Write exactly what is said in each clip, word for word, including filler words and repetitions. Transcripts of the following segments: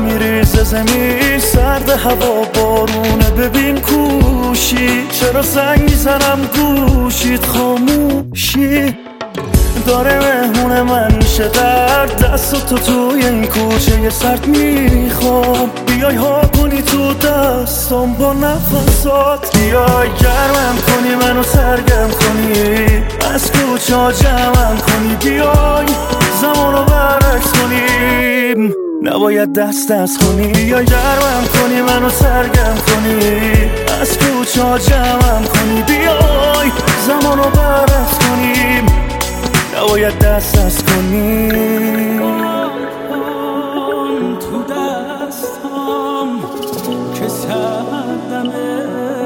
میریزه زمین، سرد هوا بارونه، ببین کوشی چرا زنگ میزنم گوشید خاموشی داره مهمون من میشه در دست تو توی این کوچه سرد میخوام بیای ها کنی تو دستم با نفسات، بیای گرمم کنی منو سرگرم کنی، از کوچه ها جمعم کنی، بیای زمانو برعکس کنیم، نباید دست دست کنی، بیای گرمم کنی منو سرگرم کنی، از کوچه ها جمعم کنی، بیای زمانو برعکس کنیم، نباید دست دست کنیم. تو دستم که سردمه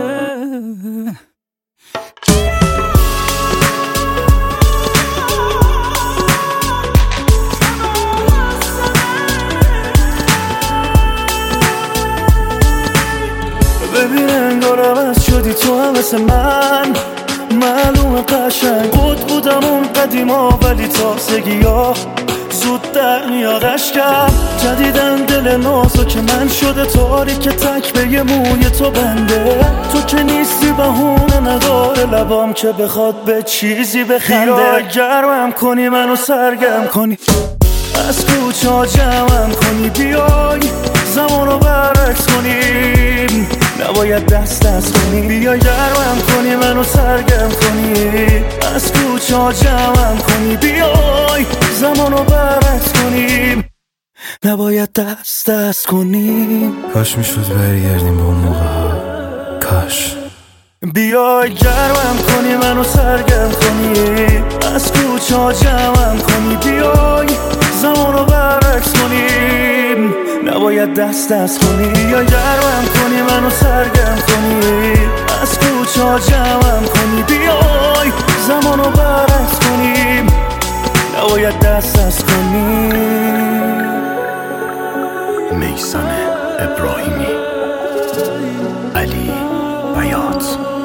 ببین انگار عوض شدی تو هم مثل من، معلوم قشنگ بود بودم اون قدیما، ولی تازگی ها زود در میاد اشکم، جدیدن دل نازو که من شده تاریک تک به یه موی تو بنده، تو که نیستی بهونه نداره لبام که بخواد به چیزی بخنده، بیای گرمم کنی منو سرگرم کنی، از کوچه ها جمعم کنی، بیای زمانو برعکس کنیم، نباید دست دست کنی، بیای گرمم کنی منو سرگرم کنی، از کوچه ها جمعم کنی، بیای زمانو برعکس کنیم، نباید دست دست کنیم. کاش میشد برگردیم به اون موقع ها، کاش. بیای گرمم کنی منو سرگرم کنی، از کوچه ها جمعم کنی، بیای زمانو برعکس کنیم، نباید دست دست کنی، بیای گرمم کنی منو سرگرم کنی، از کوچه ها جمعم کنی، بیای زمانو برعکس کنیم، نباید دست دست کنیم. میثم ابراهیمی، علی بیات.